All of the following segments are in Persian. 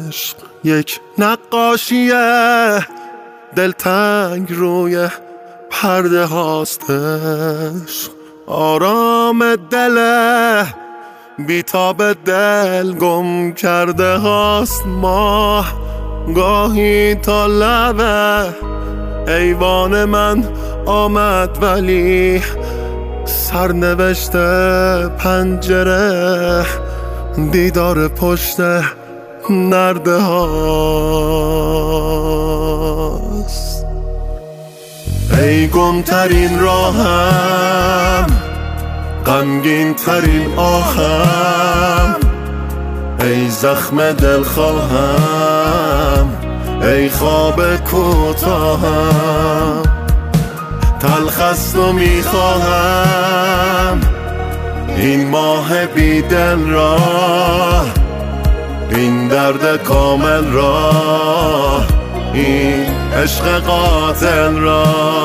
عشق یک نقاشیه، دلتنگ روی پرده هاست عشق، آرام دل بیتاب دل گم کرده هاست. ماه گاهی تا لبه ایوان من آمد، ولی سرنوشت پنجره دیدار پشت نرده هاست. ای گمترین راهم، غمگین ترین آهم، ای زخم دلخواهم، ای خواب کوتاهم، تلخ است و میخواهم این ماه بی دل را، این درد کامل را، این عشق قاتل را.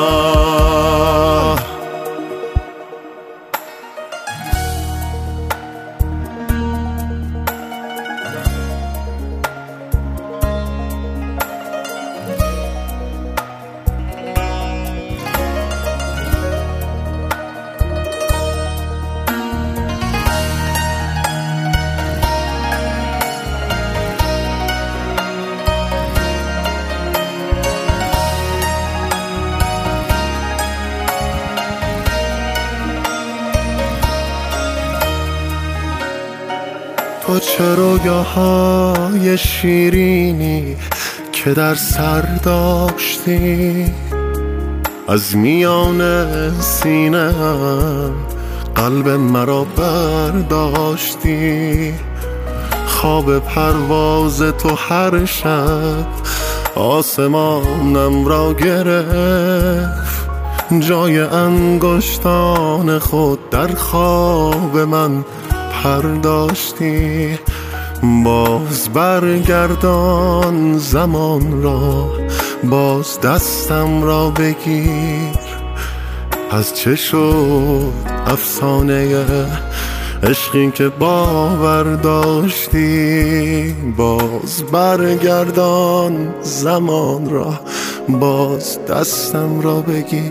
تو چه رویاهای شیرینی که در سر داشتی، از میان سینه‌ام قلب مرا برداشتی. خواب پرواز تو هر شب آسمانم را گرفت، جای انگشتان خود در خواب من پرداشتی. باز برگردان زمان را، باز دستم را بگیر. از چه شد افسانه عشقی که باور داشتی؟ باز برگردان زمان را، باز دستم را بگیر.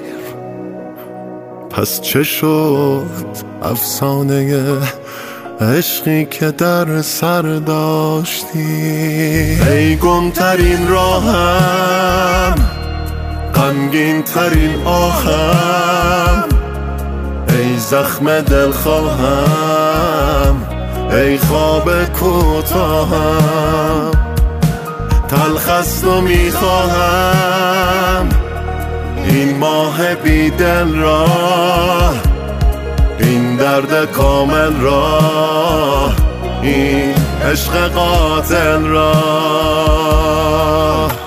پس چه شد افسانه عشقی که در سر داشتی؟ ای گمترین راهم، غمگین ترین آهم، ای زخم دلخواهم، ای خواب کوتاهم، تلخ است و میخواهم این ماه بی دل را، این درد کامل را، این عشق قاتل را.